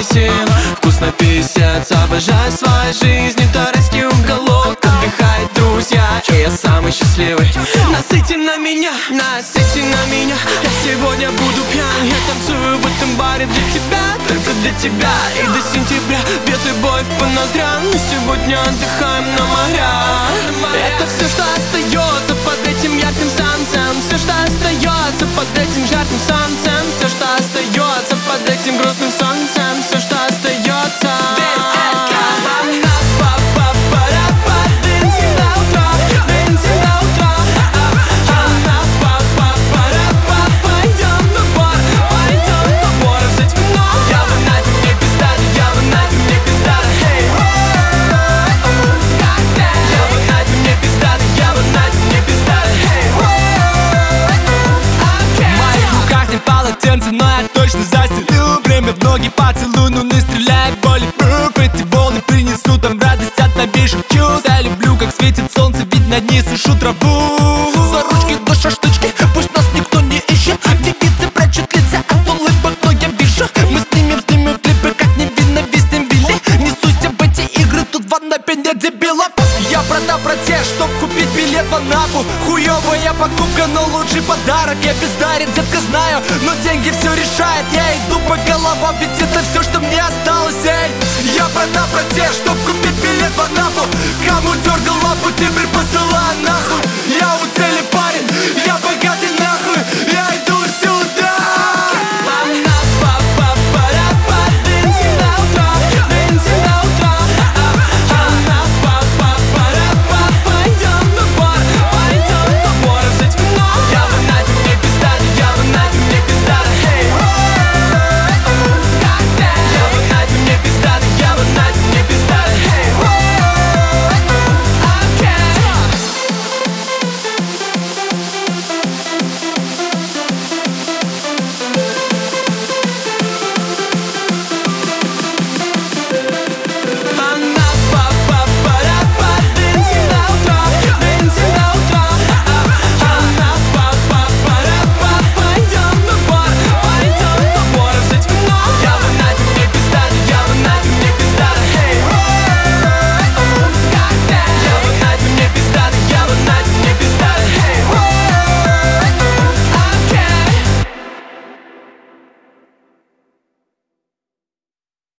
апельсин. Вкусно писец, обожаю свою жизнь. Это райский уголок, отдыхают друзья, и я самый счастливый. Насыти на меня, насыти на меня. Я сегодня буду пьян, я танцую в этом баре для тебя, только для тебя. И до сентября бьет любовь по ноздрям. Мы сегодня отдыхаем на морях. Это все, что остается под этим ярким солнцем. Все, что остается под этим жарким солнцем. Все, что остается под этим грустным солнцем. Все, что остается. Но я точно застелил время в ноги, поцелуй, ну не стреляй, боли. Эти волны принесут нам радость от новейших чувств. Я люблю, как светит солнце, ведь над ней сушу траву. За ручки до шашлычки, пусть нас никто не ищет. Девицы прячут лица от улыбок, но я вижу. Мы снимем клипы, как невинно виснем Вилли. Несусь об эти игры, тут в Анапе нет дебилов. Я продам протест, чтоб купить билет в Анапу. Хуёвая покупка, но лучший подарок. Я бездарен, детка, знаю, но деньги все решает. Я иду по головам, ведь это все, что мне осталось, эй. Я продам протест, чтоб купить билет в Анапу. Кому дергал лапу, теперь посылаю нахуй.